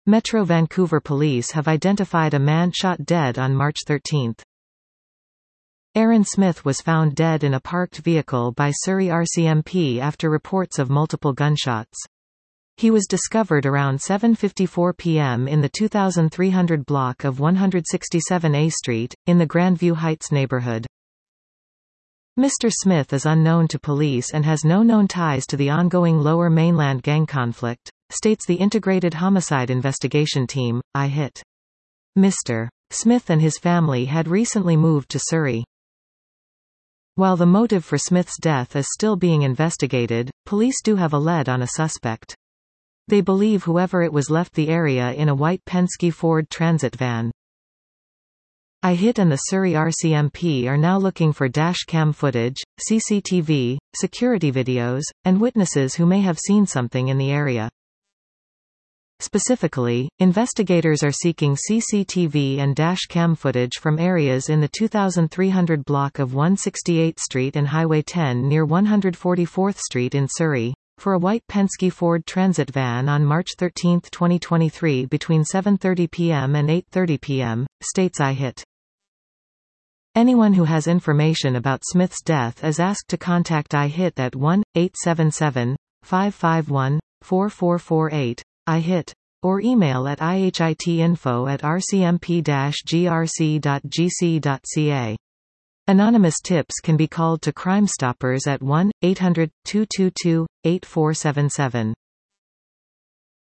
Metro Vancouver police have identified a man shot dead on March 13. Aaron Smith was found dead in a parked vehicle by Surrey RCMP after reports of multiple gunshots. He was discovered around 7:54 p.m. in the 2300 block of 167 A Street, in the Grandview Heights neighborhood. Mr. Smith is unknown to police and has no known ties to the ongoing Lower Mainland gang conflict, states the Integrated Homicide Investigation Team, IHIT. Mr. Smith and his family had recently moved to Surrey. While the motive for Smith's death is still being investigated, police do have a lead on a suspect. They believe whoever it was left the area in a white Penske Ford Transit van. IHIT and the Surrey RCMP are now looking for dash cam footage, CCTV, security videos, and witnesses who may have seen something in the area. Specifically, investigators are seeking CCTV and dash cam footage from areas in the 2300 block of 168th Street and Highway 10 near 144th Street in Surrey, for a white Penske Ford Transit van on March 13, 2023 between 7:30 p.m. and 8:30 p.m., states IHIT. Anyone who has information about Smith's death is asked to contact IHIT at 1-877-551-4448, IHIT, or email at ihitinfo@rcmp-grc.gc.ca. Anonymous tips can be called to Crime Stoppers at 1-800-222-8477.